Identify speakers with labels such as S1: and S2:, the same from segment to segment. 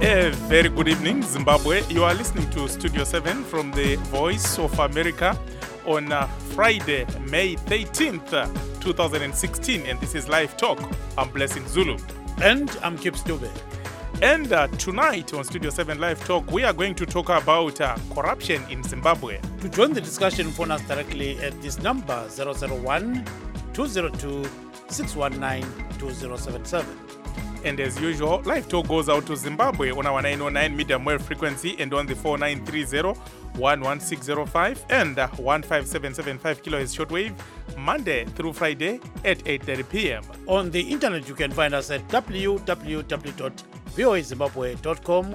S1: A very good evening, Zimbabwe. You are listening to Studio 7 from the Voice of America on Friday, May 13th, 2016. And this is Live Talk. I'm Blessing Zulu.
S2: And I'm Kip Stube.
S1: And tonight on Studio 7 Live Talk, we are going to talk about corruption in Zimbabwe.
S2: To join the discussion, phone us directly at this number 001-202-619-2077.
S1: And as usual, Live Talk goes out to Zimbabwe on our 909 medium wave frequency and on the 4930-11605 and 15775 kilohertz shortwave, Monday through Friday at 8:30 p.m.
S2: On the internet, you can find us at www.voazimbabwe.com,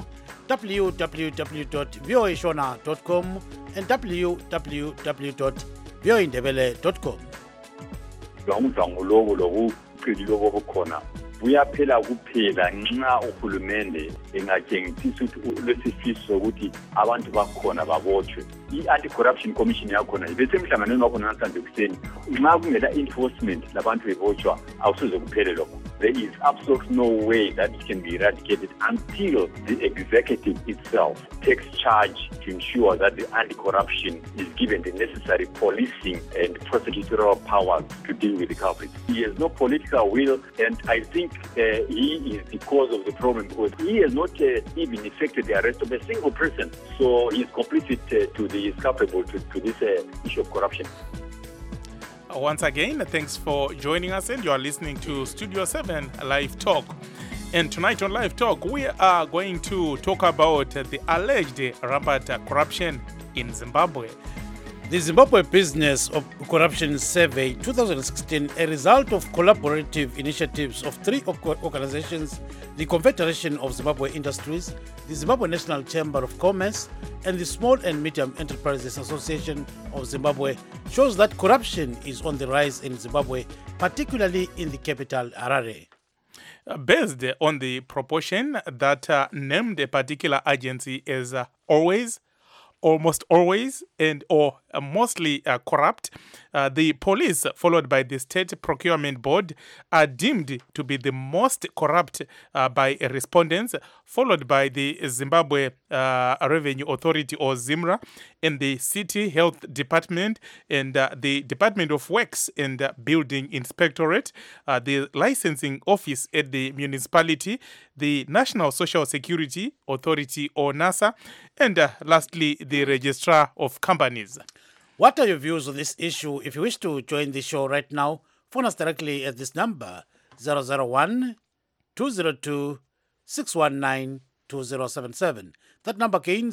S2: www.voashona.com, and www.voindebele.com.
S3: Buyaphela kuphela nxa uhulumende engatshengisa ukuthi lesifiso sokuthi abantu bakhona babotshwe. I-Anti-Corruption Commission yakhona besemhlanganweni wakhona namhlanje kuseni nxa kungela enforcement labantu bebotshwa awusoze kuphele lokho. There is absolutely no way that it can be eradicated until the executive itself takes charge to ensure that the anti-corruption is given the necessary policing and prosecutorial powers to deal with the culprits. He has no political will, and I think he is the cause of the problem because he has not even effected the arrest of a single person. So he is complicit he is culpable to this issue of corruption.
S1: Once again, thanks for joining us, and you are listening to Studio 7 Live Talk. And tonight on Live Talk, we are going to talk about the alleged rampant corruption in Zimbabwe.
S2: The Zimbabwe Business of Corruption Survey 2016, a result of collaborative initiatives of three organizations, the Confederation of Zimbabwe Industries, the Zimbabwe National Chamber of Commerce, and the Small and Medium Enterprises Association of Zimbabwe, shows that corruption is on the rise in Zimbabwe, particularly in the capital, Harare.
S1: Based on the proportion that named a particular agency as almost always and or mostly corrupt, the police, followed by the State Procurement Board, are deemed to be the most corrupt by respondents, followed by the Zimbabwe Revenue Authority or ZIMRA, and the City Health Department, and the Department of Works and Building Inspectorate, the Licensing Office at the municipality, the National Social Security Authority or NASA, and lastly, the Registrar of Companies.
S2: What are your views on this issue? If you wish to join the show right now, phone us directly at this number 001-202-619-2077. That number again,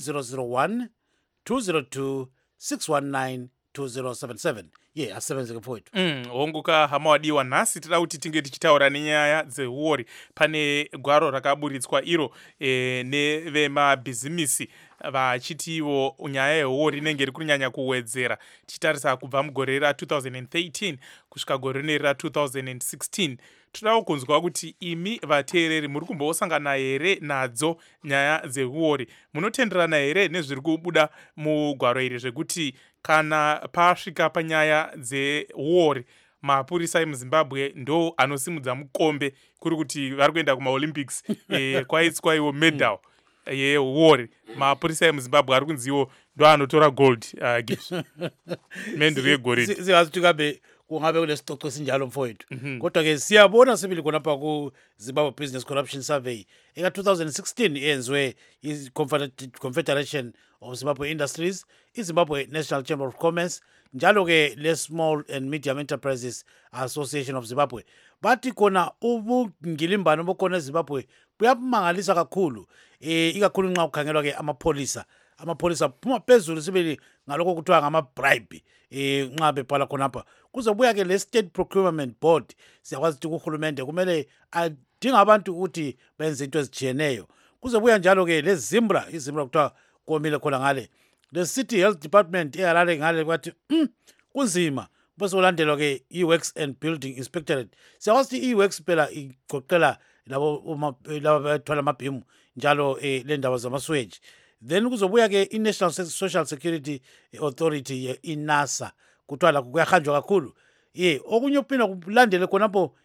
S2: 001-202-619-2077. Yeah, asebenze mfowethu.
S1: Honguka hama wadiwa nhasi tida kuti tinge tichitaura nenyaya dzeuori. Pane gwaro rakaburitswa iro nevemabhizimisi vachitiwo nyaya yeuori inenge iri kunyanya kuwedzera. Tichitarisa kubva mugore ra2013 kusvika gore ra2016. Todawo kunzwa kuti imi vateereri muri kumbosangana here nadzo nyaya dzeuori. Munotenderana here nezviri kubuda mugwaro iri zvekuti kana pasvika panyaya dzeuori, mapurisa emuzimbabwe ndo anosimudza mukombe kuri kuti vari kuenda kumaolympics kwaitswa iwo medal yeuori. Mapurisa emuzimbabwe ari kunziwo ndo anotora gold menduru yegoridhe.
S2: Kungabe kulesicoco sinjalo mfowethu. Kodwa ke siyabona sibili khonapha ku Zimbabwe Business Corruption Survey eka 2016 yenziwe i-Confederation of Zimbabwe Industries, i-Zimbabwe National Chamber of Commerce, njalo ke le Small and Medium Enterprises Association of Zimbabwe. Bathi khona ubungilimbano obukhona eZimbabwe buyamangalisa kakhulu, ikakhulu nxa kukhangelwa ke amapholisa phuma phezulu sibili ngalokho kuthiwa ngama-bribe nxa bebhala khonapha. Kuzobuya ke le State Procurement Board, siyakwazi ukuthi uhulumende kumele adinga abantu ukuthi benze into ezijiyeneyo. Kuzobuya njalo ke le ZIMRA, izimra kuthiwa komile khona ngale. The City Health Department eHarare ngale kwathi kunzima. Bese ulandelwa ke i-Works and Building Inspectorate. Siyakwazi ukuthi i-Works phela igoqela labo bathwala amabhimu njalo le ndawo zamasewage. Then kuzobuya ke i-National Social Security Authority, i-NASA, kuthiwa lakho kuyahanjwa kakhulu. Okunye uphinde kulandele khonapho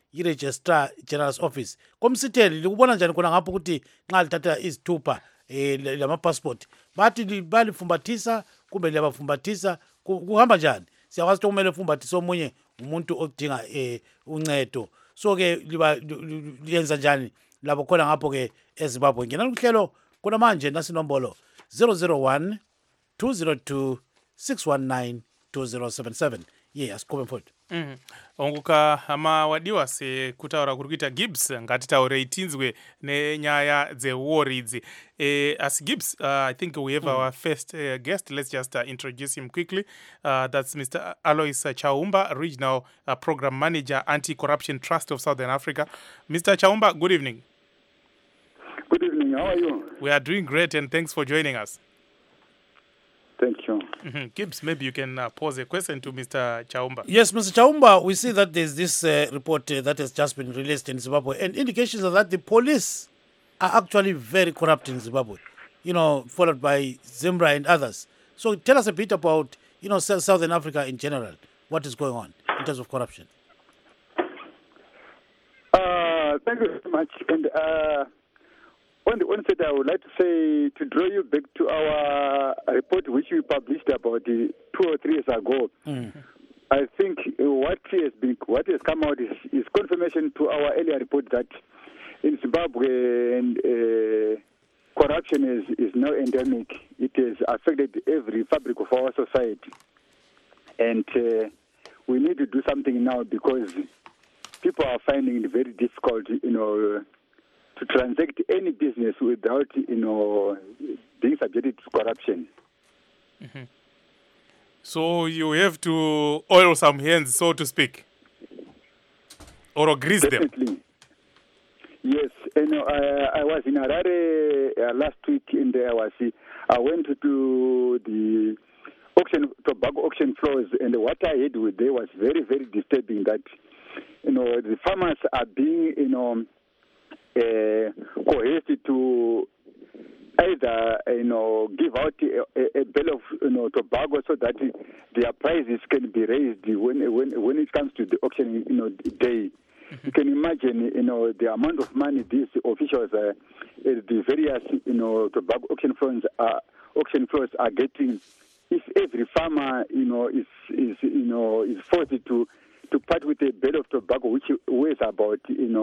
S2: i-registrar general's office komsitheli likubona njani khona ngapho ukuthi nxa lithatha izithupha lama-passport bathi balifumbathisa kumbe liyabafumbathisa kuhamba njani? Siyakwazi ukuthi kumele ufumbathise omunye umuntu odinga uncedo, so-ke liyenza njani labo khona ngapho-ke eZimbabwe? Ngenani kuhlelo kuna manje nasinombolo 001 202 619 2077. Ye asikhombe mfowethu.
S1: onguka amawadiwa sekutaura kuri kuita Gibbs ngatitaurei tinzwe nenyaya dzewar idzi. As Gibbs, I think we have our first guest. Let's just introduce him quickly. That's Mr. Alois Chaumba, Regional Program Manager, Anti-Corruption Trust of Southern Africa. Mr. Chaumba, good evening.
S4: Good evening. How are you?
S1: We are doing great, and thanks for joining us.
S4: Thank you.
S1: Gibbs, maybe you can pose a question to Mr. Chaumba.
S2: Yes, Mr. Chaumba, we see that there's this report that has just been released in Zimbabwe, and indications are that the police are actually very corrupt in Zimbabwe, followed by Zimbra and others. So tell us a bit about, Southern Africa in general, what is going on in terms of corruption.
S4: Thank you very much. And on the onset, I would like to say, to draw you back to our report which we published about 2 or 3 years ago. I think what has come out is confirmation to our earlier report that in Zimbabwe corruption is now endemic. It has affected every fabric of our society, and we need to do something now because people are finding it very difficult, to transact any business without, being subjected to corruption.
S1: So you have to oil some hands, so to speak, or grease
S4: Definitely.
S1: them.
S4: Yes, I was in Harare last week, and I went to the tobacco auction floors, and what I heard there was very, very disturbing. That the farmers are being coerced to either give out a bill of tobacco so that their prices can be raised when it comes to the auction day. You can imagine the amount of money these officials at the various tobacco auction floors are getting. If every farmer is forced to part with a bale of tobacco which weighs about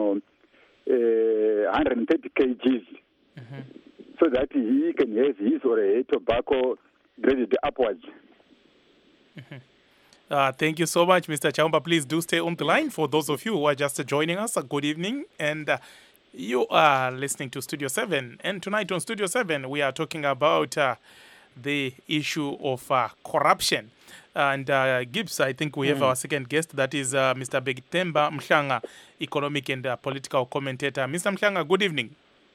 S4: 130 kgs, so that he can have his or her tobacco graded upwards.
S1: Thank you so much, Mr. Chaumba. Please do stay on the line. For those of you who are just joining us, good evening. And you are listening to Studio 7. And tonight on Studio 7, we are talking about the issue of corruption. And Gibbs, I think we have our second guest. That is Mr. Begitemba Mhlanga, economic and political commentator. Mr. Mhlanga, good evening.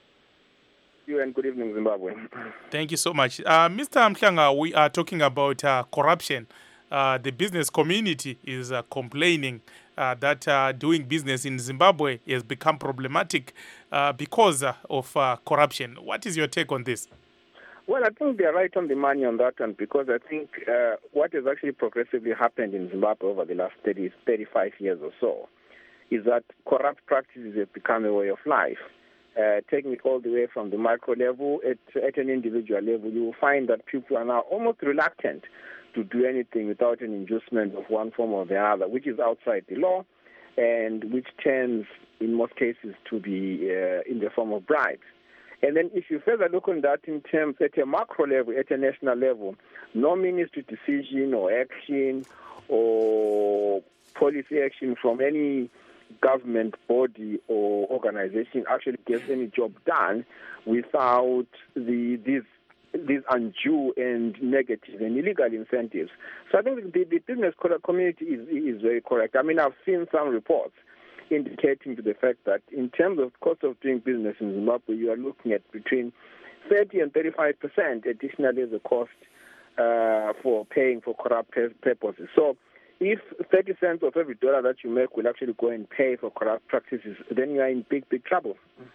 S5: You and good evening, Zimbabwe.
S1: Thank you so much. Mr. Mhlanga, we are talking about corruption. The business community is complaining that doing business in Zimbabwe has become problematic because of corruption. What is your take on this?
S5: Well, I think they're right on the money on that one, because I think what has actually progressively happened in Zimbabwe over the last 35 years or so is that corrupt practices have become a way of life. Taking it all the way from the micro level, at an individual level, you will find that people are now almost reluctant to do anything without an inducement of one form or the other, which is outside the law and which tends, in most cases, to be in the form of bribes. And then if you further look on that in terms at a macro level, at a national level, no ministry decision or action or policy action from any government body or organization actually gets any job done without these undue and negative and illegal incentives. So I think the business community is very correct. I mean, I've seen some reports indicating to the fact that in terms of cost of doing business in Zimbabwe, you are looking at between 30 and 35% additionally as a cost for paying for corrupt purposes. So if 30 cents of every dollar that you make will actually go and pay for corrupt practices, then you are in big, big trouble.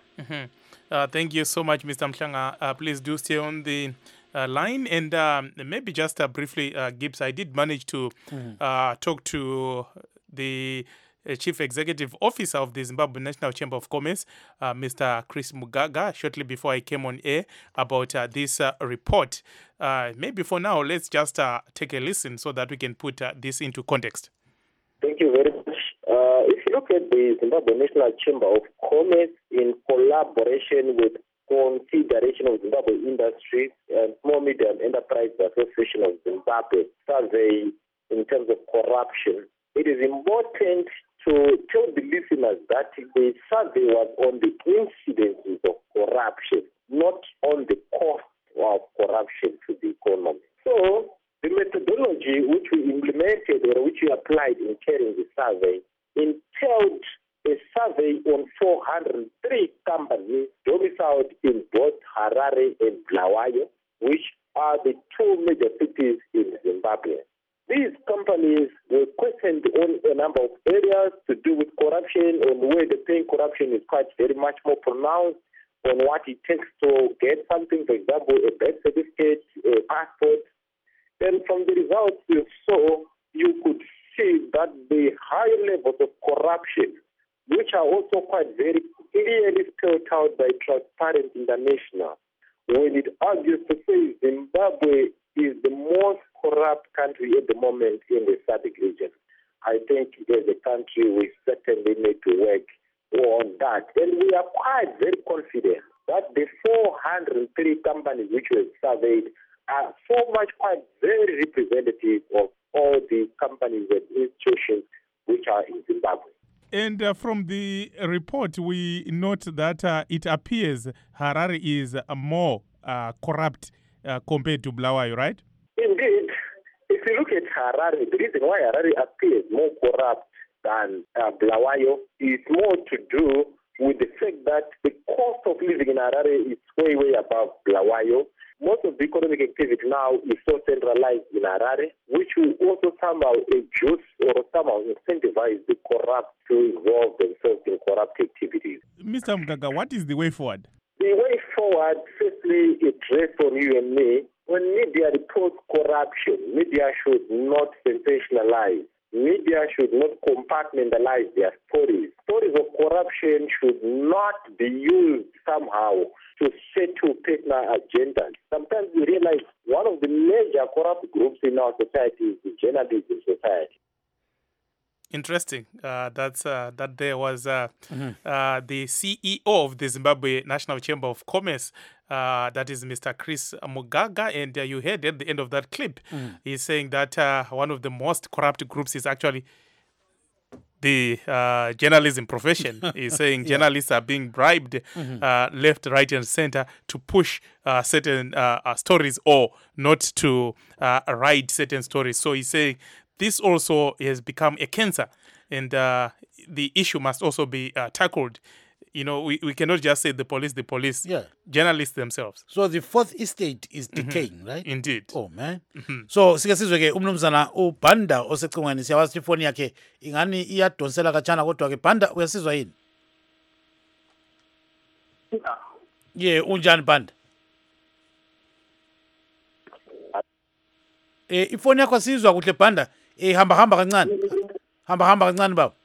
S1: Thank you so much, Mr. Mhlanga. Please do stay on the line. And maybe just briefly, Gibbs, I did manage to talk to the Chief Executive Officer of the Zimbabwe National Chamber of Commerce, Mr. Chris Mugaga, shortly before I came on air about this report. Maybe for now, let's just take a listen so that we can put this into context.
S6: Thank you very much. If you look at the Zimbabwe National Chamber of Commerce in collaboration with Confederation of Zimbabwe Industries and Small Medium Enterprise Association of Zimbabwe survey in terms of corruption, it is important to tell the listeners that the survey was on the incidences of corruption, not on the cost of corruption to the economy. So the methodology which we implemented or which we applied in carrying the survey entailed a survey on 403 companies domiciled in both Harare and Bulawayo, which are the two major cities in Zimbabwe. These companies were questioned on a number of areas to do with corruption, on where the paying corruption is quite very much more pronounced, on what it takes to get something, for example, a birth certificate, a passport. And from the results you saw, you could see that the high levels of corruption, which are also quite very clearly spelled out by Transparent International, when it argues to say Zimbabwe is the most corrupt country at the moment in the SADC region. I think as a country we certainly need to work on that. And we are quite very confident that the 403 companies which were surveyed are so much quite very representative of all the companies and institutions which are in Zimbabwe.
S1: And from the report, we note that it appears Harare is more corrupt compared to Bulawayo, right?
S6: Indeed. If you look at Harare, the reason why Harare appears more corrupt than Bulawayo is more to do with the fact that the cost of living in Harare is way, way above Bulawayo. Most of the economic activity now is so centralized in Harare, which will also somehow induce or somehow incentivize the corrupt to involve themselves in corrupt activities.
S1: Mr. Mugaga, what is the way forward?
S6: The way forward, firstly, it rests on you and me. When media reports corruption, media should not sensationalize. Media should not compartmentalize their stories. Stories of corruption should not be used somehow to settle personal agendas. Sometimes we realize one of the major corrupt groups in our society is the journalism society.
S1: Interesting. That there was the CEO of the Zimbabwe National Chamber of Commerce, that is Mr. Chris Mugaga, and you heard at the end of that clip, he's saying that one of the most corrupt groups is actually the journalism profession. He's saying journalists are being bribed left, right, and center to push certain stories or not to write certain stories. So he's saying this also has become a cancer, and the issue must also be tackled. You know, we cannot just say the police, journalists themselves.
S2: So the fourth estate is decaying, right?
S1: Indeed.
S2: Oh man. So sike sizwe ke umnumzana uBhanda osecingweni siyawazi ifoni yakhe ingani iyadonsela kachana kodwa ke Bhanda uyasizwa yini? Unjani Bhanda? Ifoni yakho sizwa kuhle Bhanda. Hamba kancane. Hamba kancane baba.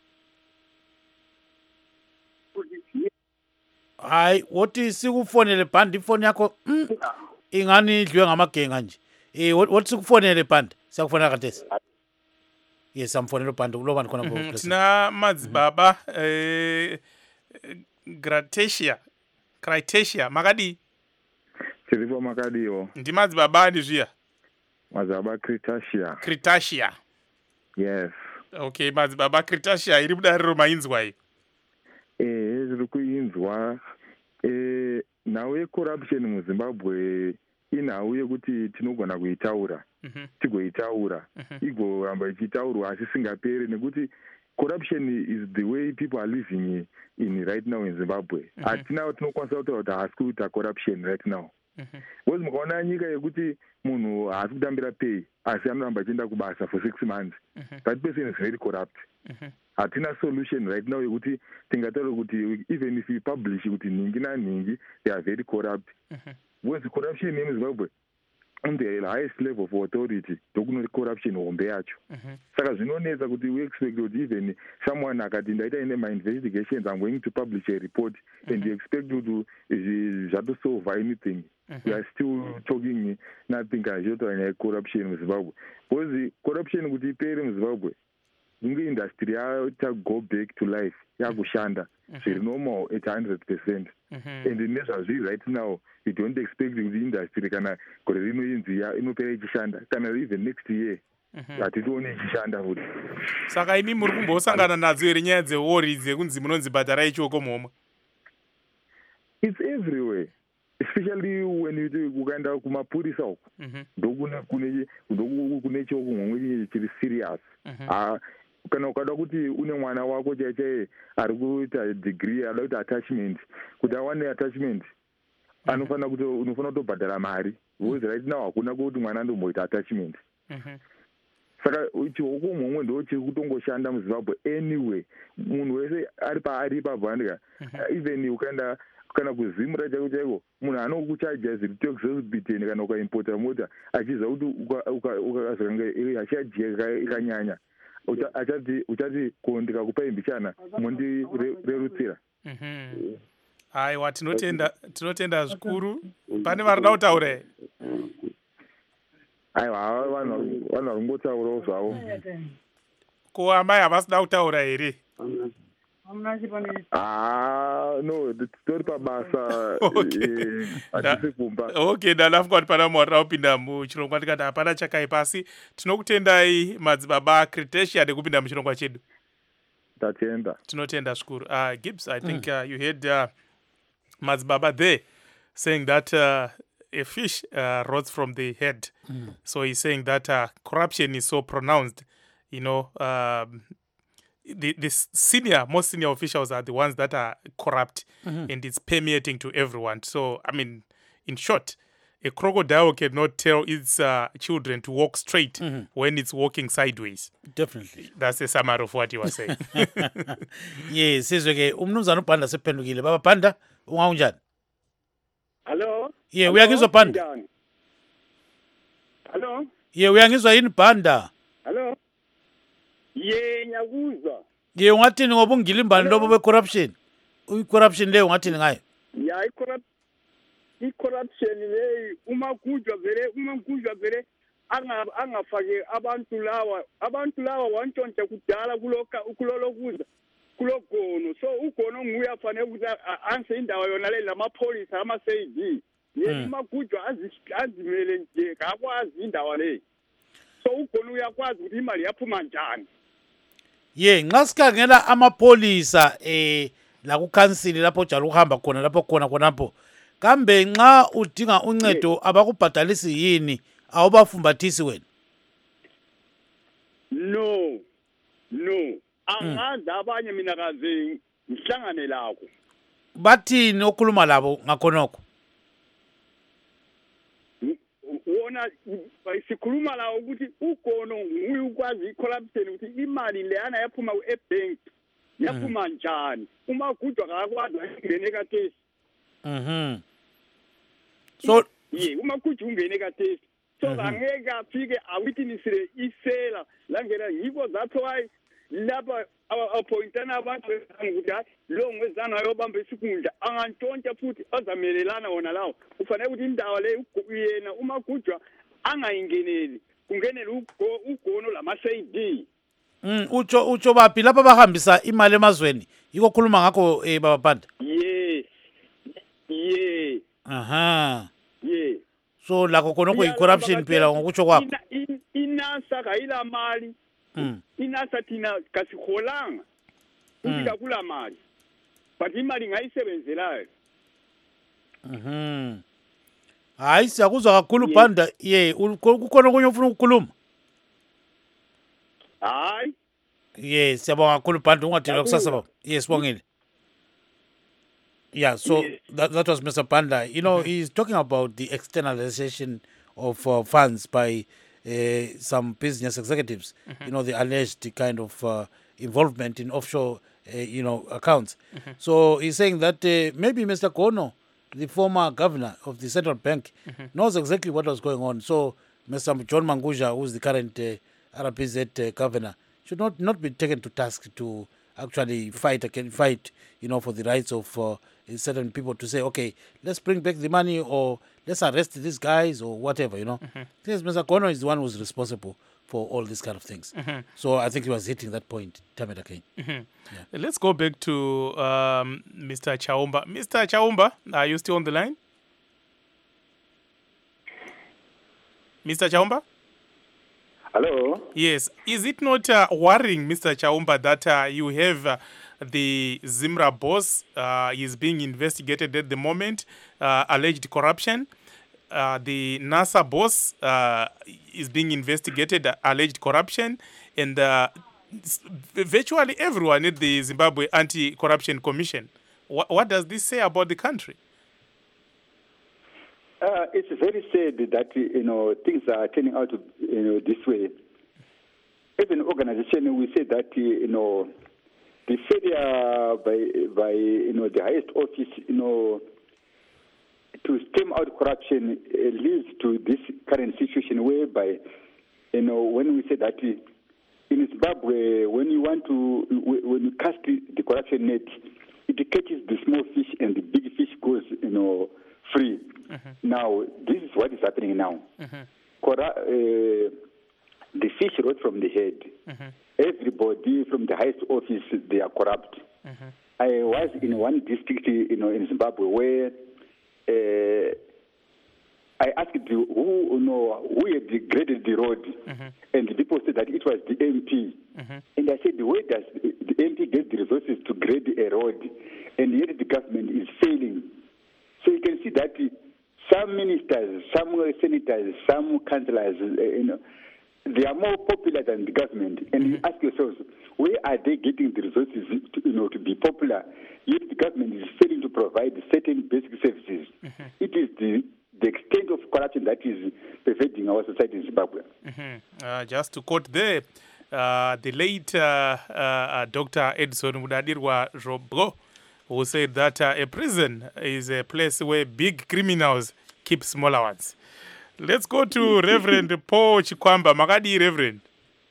S2: Hayi, wothi sikufonele Bhanda ifoni yakho ingani idliwe ngamagenga nje. Wothi sikufonele Bhanda, siyakufonela khathesi. Yes, amfonela Bhanda kuloba khona bo.
S1: Tina madzibaba Criteria makadi.
S7: Tiripo makadiwo.
S1: Ndi madzibaba ndi zviya.
S7: Madzibaba
S1: Criteria.
S7: Yes.
S1: Okay, madzibaba Criteria iri mudariro mainzwa iyi.
S7: Zviri kuinzwa nhau yecorruption muZimbabwe inhau yekuti tinogona kuitaura tigoitaura igoramba ichitaurwa asi singaperi nekuti corruption is the way people are living in right now in Zimbabwe. Hatina tinokwanisa kutaura kuti haasi kuita corruption right now. Because mukaona nyika yekuti munhu haasi kutambira pay asi anoramba achienda kubasa for 6 months. That person is very corrupt. Hatina solution right now yekuti tingataura kuti even if we publish kuti ningi nanhingi they are very corrupt. Because corruption in Zimbabwe on the highest level of authority ndokuno corruption hombe yacho saka zvinonetsa kuti we expect kuti even someone akati ndaita ine ma-investigations I'm going to publish a report and you expect kuti zvatosolve anything we are still talking nothing kazvotaura nyaya corruption muzimbabwe because corruption kuti ipere muzimbabwe kunge industry yaita go back to life yakushanda zviri normal at 100%. And nezvazviri right now you don't expect kuti industry kana gore rino inzi inopera ichishanda kana even next year hatitooni ichishanda futi.
S1: Saka imi muri kumbosangana nadzo here nyaya dzewori dzekunzi munonzi bhadhara ichoko momwe?
S7: It's everywhere, especially when you ukaenda kumapurisa uko ndokune choko momwe chiri serious. Kana ukada kuti une mwana wako chaiye ari kuita degree ada kuita attachment kuti awane attachment unofana kutobhadhara mari because right now hakuna kuti mwana andomboita attachment. Saka chihoko momwe ndo chiri kutongoshanda muzimbabwe anyway munhu wese ari paari ipapo andika even ukaenda kana kuzimura chaiko chaiko munhu anokuchaja ziri tax zozibiteni kana ukaimporta mota achiziva kuti ukazanga achajeka ikanyanya uchati ko ndikakupa imbichana mondirerutsira.
S1: Aiwa, tinotenda zvikuru. Pane varida kutaura?
S7: Aiwa, vanhu vari kungotaurawo zvavo.
S1: Ko amai havasida kutaura here?
S7: No, tori pabasa hatisi kumba.
S1: Okay, ndalafuka kuti pana mwarira kupinda muchirongwa ndikati hapana chakaipa asi tinokutendai madzibaba Critesia nekupinda muchirongwa chedu.
S7: Tatenda.
S1: Tinotenda zvikuru. Gibbs, I think you heard madzibaba there saying that a fish rots from the head. So he's saying that corruption is so pronounced, you know, the most senior officials are the ones that are corrupt and it's permeating to everyone. So, I mean, in short, a crocodile cannot tell its children to walk straight when it's walking sideways.
S2: Definitely.
S1: That's the summary of what you were saying.
S2: Yes, sizwe-ke umnumzana uBhanda sephendukile. Baba Bhanda, ungaunjani?
S8: Hello?
S2: Yeah, uyangizwa Bhanda?
S8: Hello?
S2: Yeah, uyangizwa yini Bhanda?
S8: Hello? Yeah, ngiyakuzwa.
S2: Yeah, ungathini ngoba ungilimbani lobo be-corruption? I-corruption leyo ungathini ngayo?
S8: Yeah, i-corruption leyo uma kujwa vele angafake abantu lawa wantshontsha kudala kulolo kuza kulogono. So ugono nguye afanele ukuthi anse indawo yona le lamapholisa ama-CD. Yena uma kujwa azimele nje akwazi indawo le. So ugono uyakwazi ukuthi imali yaphuma njani.
S2: Yeah, nxa sikhangela amapholisa la kukhansili lapho njalo ukuhamba khona lapho khonapho kambe nxa udinga uncedo abakubhadalisi yini awubafumbathisi wena?
S8: No angazi abanye mina kaze ngihlangane lakho.
S2: Bathini okhuluma labo ngakhonokho?
S8: Wona sikhuluma la ukuthi ugono nguye ukwazi i-corruption ukuthi imali leyana yaphuma e-bank yaphuma njani uma kujwa akakwazi ungene katesi.
S2: So
S8: uma kujwa ungene katesi so angeke afike awitnisile isela langena yiko that's why lapha appointana abantu ukuthi lo ngwezana ayobamba isikhundla angantshontsha futhi azamelelana wona lawo ufanele ukuthi indawo le yena uma kujwa angayingeneli kungenela ugono lama-CD.
S2: utsho baphi lapha bahambisa imali emazweni yiko khuluma ngakho Baba Bhanda?
S8: Yeah.
S2: Aha.
S8: Yeah.
S2: So lakho khonokho i-corruption phela ngokutsho kwakho.
S8: Inasa kayila mali. Inasa thina kasiholanga ukika kula mali but imali ngayisebenzelayo.
S2: Hayi siyakuzwa kakhulu Bhanda. Yeah, kukhona okunye ufuna ukukhuluma?
S8: Hayi.
S2: Yes, siyabonga kakhulu Bhanda ungadinwa kusasa baba. Yes, sibongile. Yeah, so that was Mr. Bhanda. You know, he's talking about the externalization of funds by some business executives, you know, the alleged kind of involvement in offshore, accounts. So he's saying that maybe Mr. Kono the former governor of the central bank, knows exactly what was going on. So Mr. John Mangudya, who's the current RPZ governor, should not be taken to task to actually fight, for the rights of certain people to say, okay, let's bring back the money or let's arrest these guys or whatever, Yes, Mr. Gono is the one who's responsible for all these kind of things. So I think he was hitting that point time and again.
S1: Let's go back to Mr. Chaumba. Mr. Chaumba, are you still on the line? Mr. Chaumba?
S4: Hello?
S1: Yes. Is it not worrying, Mr. Chaumba, that you have the Zimra boss is being investigated at the moment, alleged corruption? The NASA boss is being investigated, alleged corruption, and virtually everyone at the Zimbabwe Anti-Corruption Commission. What does this say about the country?
S4: It's very sad that things are turning out this way. As an organization, we say that the failure by the highest office to stem out corruption leads to this current situation whereby when we say that in Zimbabwe, when you cast the corruption net, it catches the small fish and the big fish goes free. Now, this is what is happening now. The fish rot from the head. Everybody from the highest office, they are corrupt. I was in one district in Zimbabwe where I asked who had graded the road, and the people said that it was the MP. And I said, where does the MP get the resources to grade a road, and yet the government is failing? So you can see that some ministers, some senators, some councillors, they are more popular than the government. And you ask yourselves, where are they getting the resources to be popular? Yet the government is failing to provide certain basic services. It is the extent of corruption that is pervading our society in Zimbabwe.
S1: Just to quote there, the late Dr. Edson Mudadirwa Robgo, who said that a prison is a place where big criminals keep smaller ones. Let's go to Reverend Paul Chikwamba. Makadi, Reverend.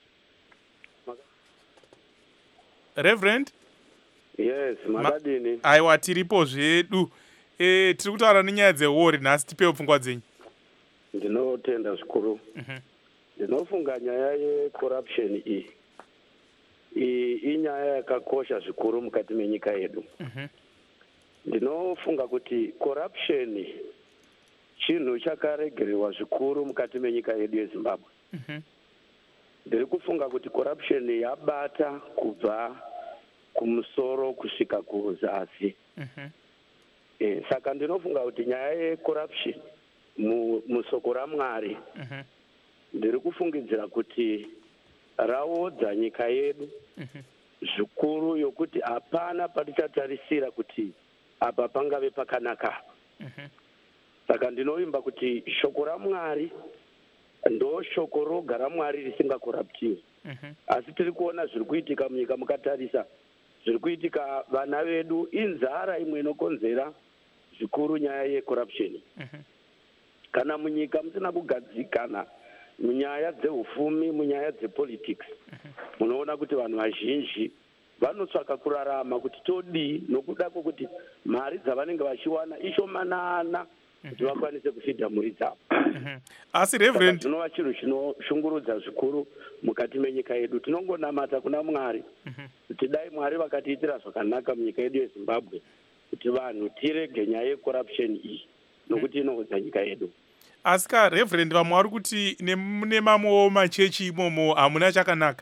S1: Reverend?
S9: Yes, makadini.
S1: Aiwa tiripo zvedu. Tiri kutaura nenyaya dzewori nhasi tipewo pfungwa dzenyu.
S9: Ndinotenda zvikuru. Ndinofunga nyaya yecorruption iyi inyaya yakakosha zvikuru mukati menyika yedu. Ndinofunga kuti corruption chinhu chakaregererwa zvikuru mukati menyika yedu yeZimbabwe. Ndiri kufunga kuti corruption yabata kubva kumusoro kusvika kuzasi. Saka ndinofunga kuti nyaya yecorruption musoko raMwari ndiri kufungidzira kuti raodza nyika yedu zvikuru yokuti hapana patichatarisira kuti apa pangave pakanaka. Saka ndinoimba kuti shoko raMwari ndo shoko roga raMwari risingakoraptiwi. Asi tiri kuona zviri kuitika munyika mukatarisa, zviri kuitika vana vedu inzara imwe inokonzera zvikuru nyaya yecorruption. Kana munyika musina kugadzikana munyaya dzeufumi, munyaya dzepolitics, munoona kuti vanhu vazhinji vanotsvaka kurarama kuti todii, nokuda kwokuti mari dzavanenge vachiwana ishomanana kuti vakwanise kufidha mhuri dzavo.
S1: Asi Reverend,
S9: zvinova chinhu chinoshungurudza zvikuru mukati menyika yedu. Tinongonamata kuna Mwari kuti dai Mwari vakatiitira zvakanaka munyika yedu yeZimbabwe, kuti vanhu tirege nyaya yecorruption iyi nokuti inoudza nyika yedu.
S1: Asi Reverend, vamwe vari kuti nemamwewo machechi imomo hamuna chakanaka.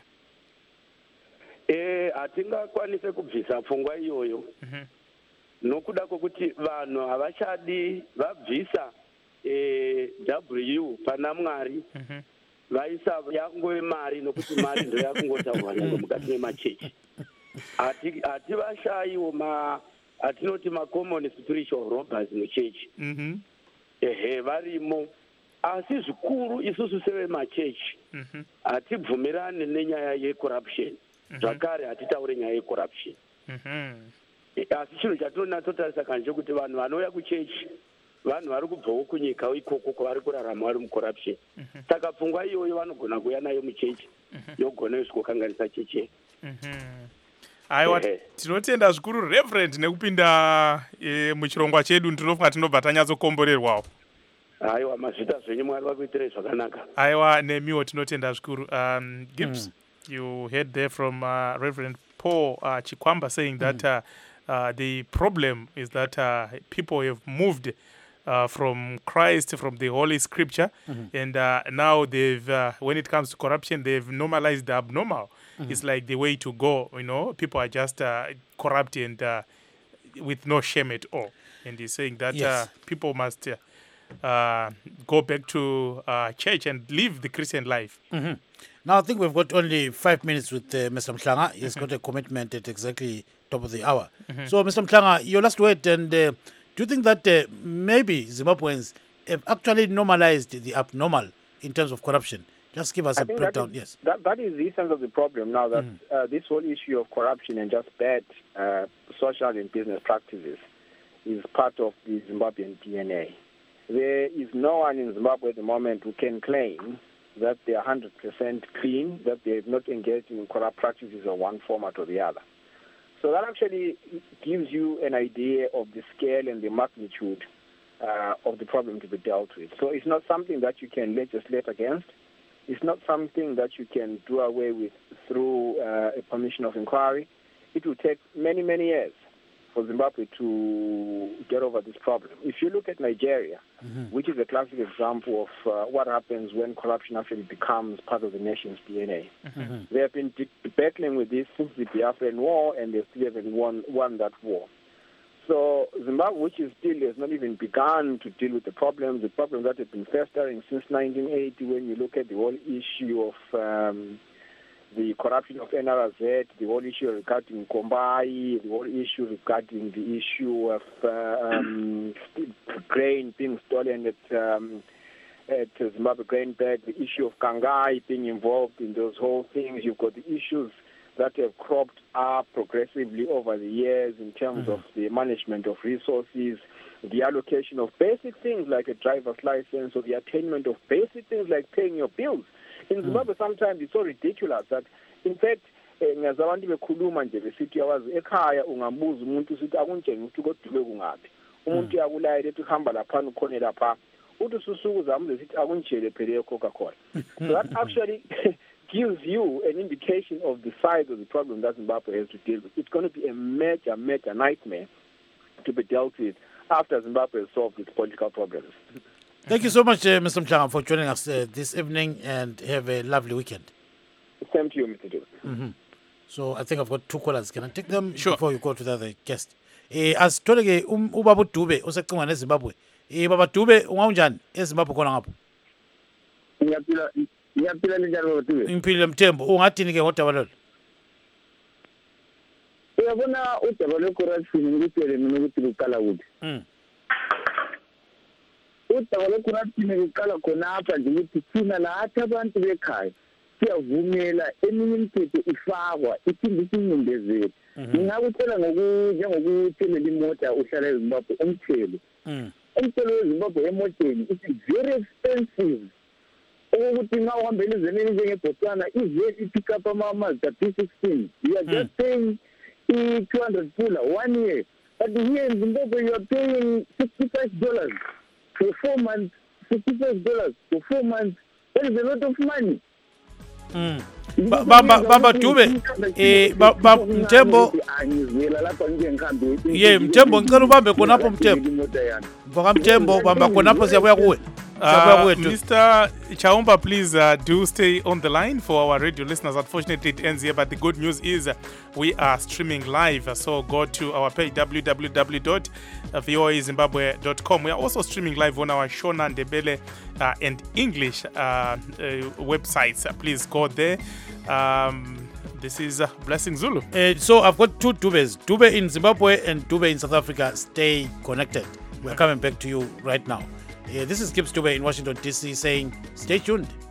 S9: Hatingakwanise kubvisa pfungwa iyoyo nokuda kwokuti vanhu havachadi vabvisa W pana Mwari, vaisa yangove mari, nokuti mari ndo yakungotaurwa nyangwe mukati memachechi. Hativashayiwo hatinoti common spiritual robbers muchechi. Varimo. Asi zvikuru isusu sevemachechi hatibvumirani nenyaya yecorruption. Zvakare hatitaure nyaya yecorruption. asi chinhu chatinonatsotarisa kani chokuti vanhu vanouya kuchechi vanhu vari kubvawo kunyika ikoko kwavari kurarama vari mucorruption saka pfungwa iyoyo vanogona kuuya nayo muchechi yogona isikokanganisa cheche.
S1: Aiwa, tinotenda zvikuru Reverend nekupinda muchirongwa chedu. Ndinofunga tinobva tanyatsokomborerwawo.
S9: Aiwa, mazvita zvenyu Mwari vakuitirei zvakanaka.
S1: Aiwa, nemiwo tinotenda zvikuru. Gibbs, you heard there from Reverend Paul Chikwamba saying that the problem is that people have moved from Christ, from the Holy Scripture, and now they've, when it comes to corruption, they've normalized the abnormal. It's like the way to go, you know. People are just corrupt and with no shame at all. And he's saying that people must go back to church and live the Christian life.
S2: Now, I think we've got only 5 minutes with Mr. Mhlanga. He's got a commitment at exactly top of the hour. So, Mr. Mhlanga, your last word, and do you think that maybe Zimbabweans have actually normalized the abnormal in terms of corruption? Just give us a breakdown.
S5: That is the essence of the problem now, that this whole issue of corruption and just bad social and business practices is part of the Zimbabwean DNA. There is no one in Zimbabwe at the moment who can claim that they are 100% clean, that they have not engaged in corrupt practices of one format or the other. So that actually gives you an idea of the scale and the magnitude of the problem to be dealt with. So it's not something that you can legislate against. It's not something that you can do away with through a commission of inquiry. It will take many, many years for Zimbabwe to get over this problem. If you look at Nigeria, which is a classic example of what happens when corruption actually becomes part of the nation's DNA. They have been battling with this since the Biafran War, and they still haven't won that war. So Zimbabwe, which is still has not even begun to deal with the problems that have been festering since 1980, when you look at the whole issue of the corruption of NRZ, the whole issue regarding Kombai, the whole issue regarding the issue of grain being stolen at Zimbabwe Grain Bank, the issue of Kangai being involved in those whole things. You've got the issues that have cropped up progressively over the years in terms of the management of resources, the allocation of basic things like a driver's license, or the attainment of basic things like paying your bills. In Zimbabwe, sometimes it's so ridiculous that, in fact, ngazabantu bekhuluma nje besithi yawazi ekhaya ungambuza umuntu usithi akunjenge ukuthi kodube kungaphi umuntu yakulayela ethi uhamba lapha ukhona lapha uthi susuku zami lesithi akunjele phela eCoca-Cola. So that actually gives you an indication of the size of the problem that Zimbabwe has to deal with. It's going to be a major, major nightmare to be dealt with after Zimbabwe has solved its political problems.
S2: Thank you so much, Mr. Mhlanga, for joining us this evening, and have a lovely weekend.
S5: Same to you, Mr. Joe.
S2: So I think I've got 2 callers. Can I take them
S1: before
S2: you go to the other guest? As Tolege Ubaba Dube osecingwa neZimbabwe. Baba Dube ungaunjani eZimbabwe khona ngapho?
S10: Ngiyaphila njalo Dube.
S2: Impilo Mthembo ungathini ke ngodaba lolo?
S10: Uyabona udaba lwecorruption ngikutshele mina ukuthi luqala kuphi. Udaba lwecorruption luqala khonapha nje ukuthi thina lathi abantu bekhaya siyavumela eminye imithetho ifakwa iphinde isincindezele. Ngingakutshela njengokuthelela imota uhlala eZimbabwe umthelo. Umthelo weZimbabwe emoteni is very expensive. Ukuthi nxa uhambela ezweni njengeBotswana iveli pick up ama-Mazda P16, you are just paying 200 pula 1 year. But here in Zimbabwe you are paying $65 for 4 months. $65 for 4 months. That is a lot of money.
S2: Baba Dube Mthembo Mthembo ngicela ubambe khonapho Mthembo mfoka Mthembo bamba khonapho siyabuya kuwe.
S1: Mr. Chaumba, please do stay on the line for our radio listeners. Unfortunately, it ends here, but the good news is we are streaming live. So go to our page, www.voazimbabwe.com. We are also streaming live on our Shona, Ndebele, and English websites. Please go there. This is Blessing Zulu.
S2: So I've got 2 Dubes. Dube in Zimbabwe and Dube in South Africa. Stay connected. We're coming back to you right now. This is Gibbs Dube in Washington, D.C. saying stay tuned.